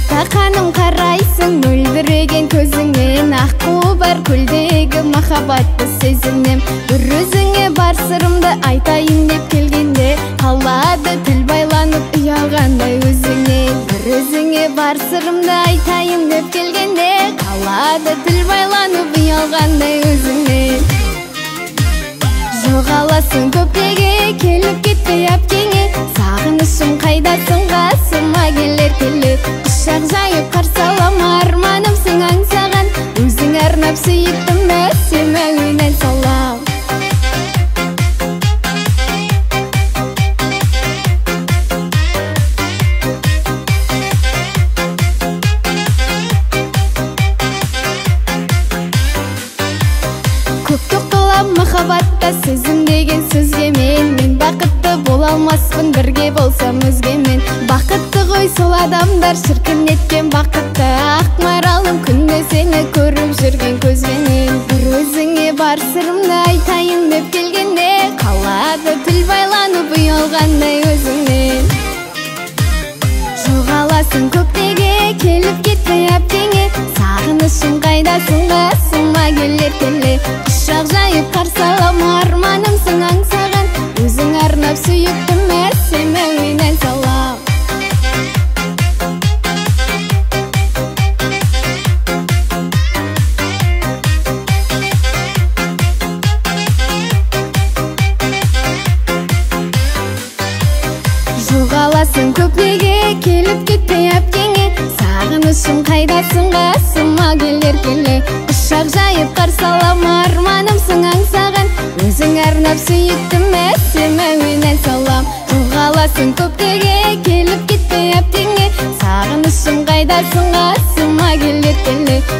Тақаным қарайсың мөлдіреген көзіңнен, аққу бар көлдегі махаббатты сезінем. Бір өзіңе бар сырымды айтайын деп келгенде, қалады тіл байланып ұялғандай өзіңнен. Бір өзіңе бар сырымды айтайын деп келгенде, қалады тіл байланып ұялғандай өзіңнен. Жоғаласың көптеге, келіп кетпей әпкеңе, сағынышым қайдасың, қасыма келер келер. Құшақ жайып қарсы алам, арманымсың аңсаған, өзің арнап сүйіктім әсем әуенін салам. Көпті қылам махаббатта сезім деген сөзге мен бақытты бола алмаспын бірге болсам өзгемен. Бақытты ғой сол адамдар шіркін еткен бақытты, ақ маралым күнде сені көріп жүрген көзбенен. Бір өзіңе бар сырымды айтайын деп келгенде, қалады тіл байланып ұялғандай өзіңнен. Жоғаласың көктеге, келіп кетпей әпкеңе, сағынышым қайдасың, қасыма келер келер. Құшақ жайып қарсы алам, арманымсың аңсаған, өзің арнап сүйіктім әсем әуенін салам. Жоғаласың көптеге, келіп кетпей әпкеңе, сағынышым қайдасың, қасыма келер келер. Құшақ жайып қарсы алам, арманымсың аңсаған, өзің арнап сүйіктім әсем әуенін салам. Жоғаласың көптеге, келіп кетпей әпкеңе, сағынышым қайдасың, қасыма келер келер.